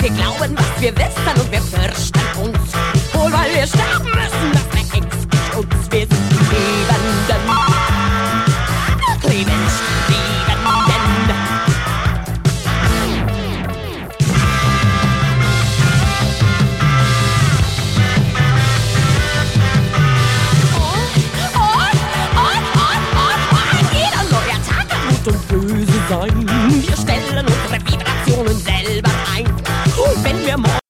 Wir glauben, was wir wissen und wir fürchten uns. Wohl, weil wir sterben